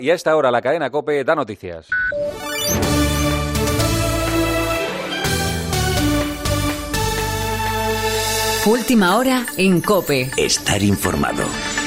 Y a esta hora la cadena COPE da noticias. Última hora en COPE. Estar informado.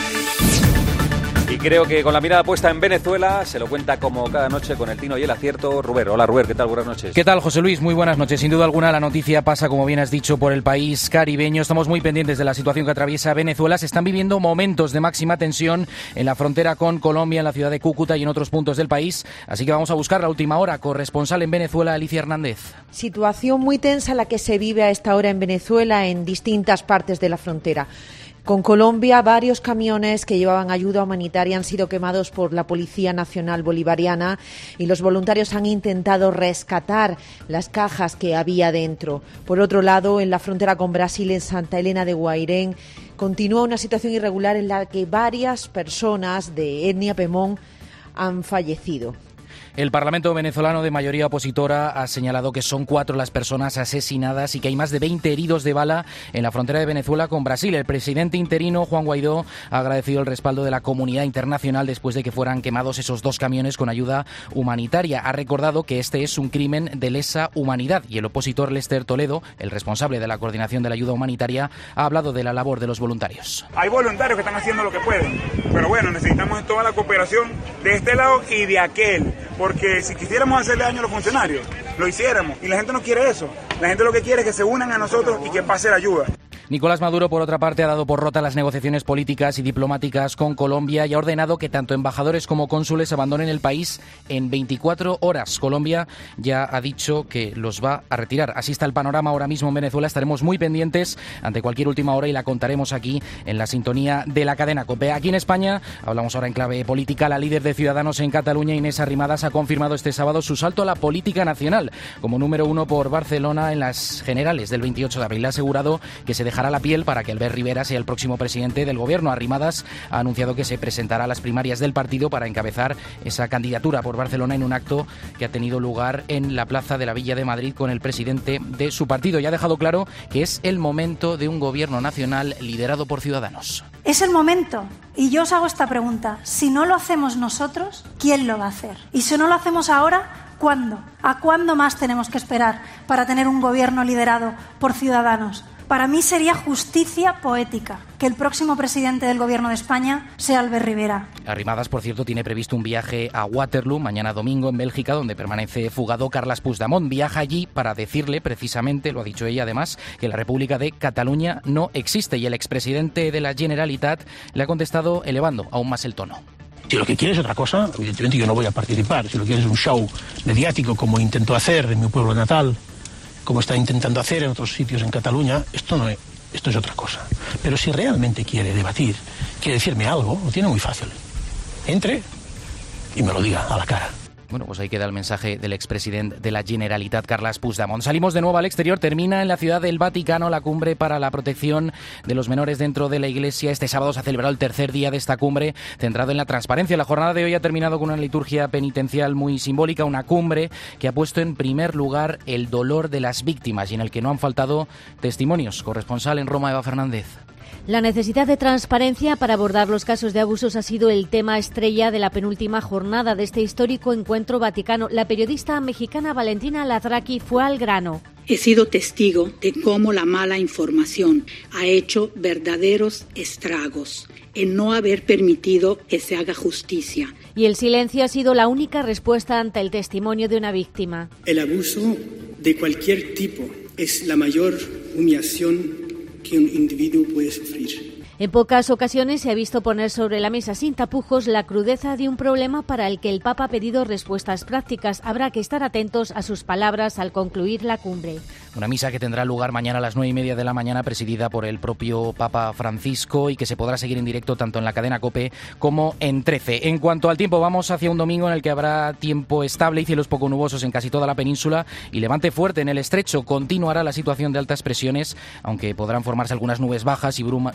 Y creo que con la mirada puesta en Venezuela, se lo cuenta como cada noche con el tino y el acierto, Ruber. Hola, Ruber, ¿qué tal? Buenas noches. ¿Qué tal, José Luis? Muy buenas noches. Sin duda alguna, la noticia pasa, como bien has dicho, por el país caribeño. Estamos muy pendientes de la situación que atraviesa Venezuela. Se están viviendo momentos de máxima tensión en la frontera con Colombia, en la ciudad de Cúcuta y en otros puntos del país. Así que vamos a buscar la última hora. Corresponsal en Venezuela, Alicia Hernández. Situación muy tensa la que se vive a esta hora en Venezuela, en distintas partes de la frontera. Con Colombia, varios camiones que llevaban ayuda humanitaria han sido quemados por la Policía Nacional Bolivariana y los voluntarios han intentado rescatar las cajas que había dentro. Por otro lado, en la frontera con Brasil, en Santa Elena de Guairén, continúa una situación irregular en la que varias personas de etnia pemón han fallecido. El Parlamento venezolano de mayoría opositora ha señalado que son 4 las personas asesinadas y que hay más de 20 heridos de bala en la frontera de Venezuela con Brasil. El presidente interino, Juan Guaidó, ha agradecido el respaldo de la comunidad internacional después de que fueran quemados esos 2 camiones con ayuda humanitaria. Ha recordado que este es un crimen de lesa humanidad y el opositor Lester Toledo, el responsable de la coordinación de la ayuda humanitaria, ha hablado de la labor de los voluntarios. Hay voluntarios que están haciendo lo que pueden, pero bueno, necesitamos toda la cooperación de este lado y de aquel. Porque si quisiéramos hacerle daño a los funcionarios, lo hiciéramos. Y la gente no quiere eso. La gente lo que quiere es que se unan a nosotros y que pase la ayuda. Nicolás Maduro, por otra parte, ha dado por rota las negociaciones políticas y diplomáticas con Colombia y ha ordenado que tanto embajadores como cónsules abandonen el país en 24 horas. Colombia ya ha dicho que los va a retirar. Así está el panorama ahora mismo en Venezuela. Estaremos muy pendientes ante cualquier última hora y la contaremos aquí en la sintonía de la cadena COPE. Aquí en España, hablamos ahora en clave política, la líder de Ciudadanos en Cataluña, Inés Arrimadas, ha confirmado este sábado su salto a la política nacional como número 1 por Barcelona en las generales del 28 de abril. Ha asegurado que se dejará la piel para que Albert Rivera sea el próximo presidente del gobierno. Arrimadas ha anunciado que se presentará a las primarias del partido para encabezar esa candidatura por Barcelona en un acto que ha tenido lugar en la plaza de la Villa de Madrid con el presidente de su partido. Y ha dejado claro que es el momento de un gobierno nacional liderado por Ciudadanos. Es el momento. Y yo os hago esta pregunta. Si no lo hacemos nosotros, ¿quién lo va a hacer? Y si no lo hacemos ahora, ¿cuándo? ¿A cuándo más tenemos que esperar para tener un gobierno liderado por Ciudadanos? Para mí sería justicia poética que el próximo presidente del Gobierno de España sea Albert Rivera. Arrimadas, por cierto, tiene previsto un viaje a Waterloo mañana domingo en Bélgica, donde permanece fugado Carles Puigdemont. Viaja allí para decirle, precisamente, lo ha dicho ella además, que la República de Cataluña no existe. Y el expresidente de la Generalitat le ha contestado elevando aún más el tono. Si lo que quiere es otra cosa, evidentemente yo no voy a participar. Si lo que quiere es un show mediático como intentó hacer en mi pueblo natal, como está intentando hacer en otros sitios en Cataluña, esto es otra cosa. Pero si realmente quiere debatir, quiere decirme algo, lo tiene muy fácil. Entre y me lo diga a la cara. Bueno, pues ahí queda el mensaje del expresidente de la Generalitat, Carles Puigdemont. Salimos de nuevo al exterior. Termina en la ciudad del Vaticano la cumbre para la protección de los menores dentro de la Iglesia. Este sábado se ha celebrado el tercer día de esta cumbre, centrado en la transparencia. La jornada de hoy ha terminado con una liturgia penitencial muy simbólica, una cumbre que ha puesto en primer lugar el dolor de las víctimas y en el que no han faltado testimonios. Corresponsal en Roma, Eva Fernández. La necesidad de transparencia para abordar los casos de abusos ha sido el tema estrella de la penúltima jornada de este histórico encuentro vaticano. La periodista mexicana Valentina Lazraqui fue al grano. He sido testigo de cómo la mala información ha hecho verdaderos estragos en no haber permitido que se haga justicia. Y el silencio ha sido la única respuesta ante el testimonio de una víctima. El abuso de cualquier tipo es la mayor humillación que un individuo puede sufrir. En pocas ocasiones se ha visto poner sobre la mesa sin tapujos la crudeza de un problema para el que el Papa ha pedido respuestas prácticas. Habrá que estar atentos a sus palabras al concluir la cumbre. Una misa que tendrá lugar mañana a las 9:30 de la mañana, presidida por el propio Papa Francisco y que se podrá seguir en directo tanto en la cadena COPE como en 13. En cuanto al tiempo, vamos hacia un domingo en el que habrá tiempo estable y cielos poco nubosos en casi toda la península y levante fuerte en el estrecho. Continuará la situación de altas presiones, aunque podrán formarse algunas nubes bajas y brumas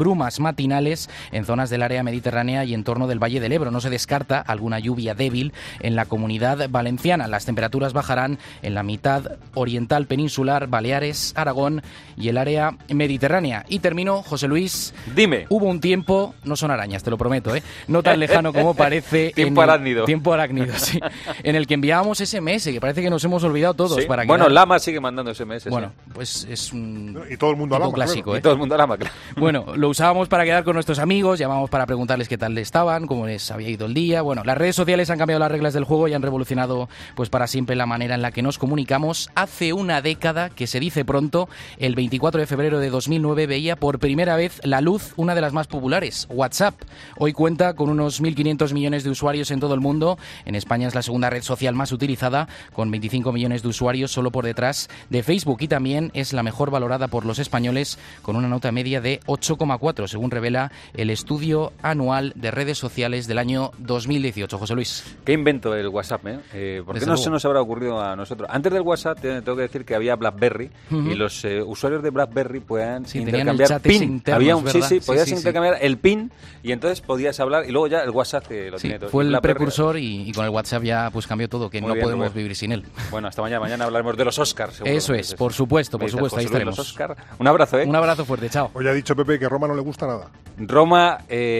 brumas matinales en zonas del área mediterránea y en torno del Valle del Ebro. No se descarta alguna lluvia débil en la Comunidad Valenciana. Las temperaturas bajarán en la mitad oriental peninsular, Baleares, Aragón y el área mediterránea. Y termino, José Luis. Dime. Hubo un tiempo, no son arañas, te lo prometo, no tan lejano como parece. Tiempo arácnido. Tiempo arácnido, sí. En el que enviábamos SMS, que parece que nos hemos olvidado todos. ¿Sí? Para bueno, Lama sigue mandando SMS. Bueno, pues es un y todo el mundo tipo clásico. Claro. Y todo el mundo Lama, claro. Bueno, lo usábamos para quedar con nuestros amigos, llamábamos para preguntarles qué tal estaban, cómo les había ido el día. Bueno, las redes sociales han cambiado las reglas del juego y han revolucionado pues para siempre la manera en la que nos comunicamos. Hace una década, que se dice pronto, el 24 de febrero de 2009 veía por primera vez la luz una de las más populares, WhatsApp. Hoy cuenta con unos 1.500 millones de usuarios en todo el mundo. En España es la segunda red social más utilizada, con 25 millones de usuarios solo por detrás de Facebook, y también es la mejor valorada por los españoles con una nota media de 8,4, según revela el estudio anual de redes sociales del año 2018. José Luis. Qué invento el WhatsApp, ¿eh? ¿Por qué no se nos habrá ocurrido a nosotros? Antes del WhatsApp tengo que decir que había BlackBerry y los usuarios de BlackBerry puedan intercambiar PIN. Internos, había un ¿verdad? podías intercambiar el PIN y entonces podías hablar, y luego ya el WhatsApp que lo tiene todo. Fue el precursor y con el WhatsApp ya pues cambió todo, que no podemos vivir sin él. Bueno, hasta mañana. Mañana hablaremos de los Oscars. Eso es, por supuesto, ahí estaremos. Los Oscar. Un abrazo, Un abrazo fuerte, chao. Hoy ha dicho Pepe que Roma no le gusta nada. Roma,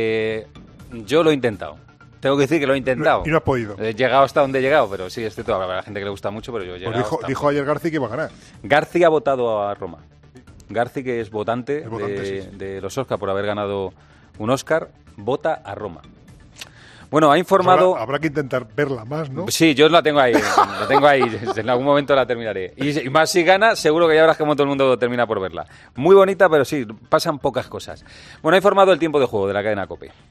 yo lo he intentado. Tengo que decir que lo he intentado. Y no has podido. He llegado hasta donde he llegado, pero sí, es cierto, habrá gente que le gusta mucho, pero yo he llegado. Pues dijo ayer Garci que iba a ganar. Garci ha votado a Roma. Garci, que es votante de los Oscar por haber ganado un Oscar, vota a Roma. Bueno, ha informado... Pues habrá que intentar verla más, ¿no? Sí, yo la tengo ahí, en algún momento la terminaré. Y más si gana, seguro que ya verás cómo todo el mundo termina por verla. Muy bonita, pero sí, pasan pocas cosas. Bueno, ha informado el tiempo de juego de la cadena COPE.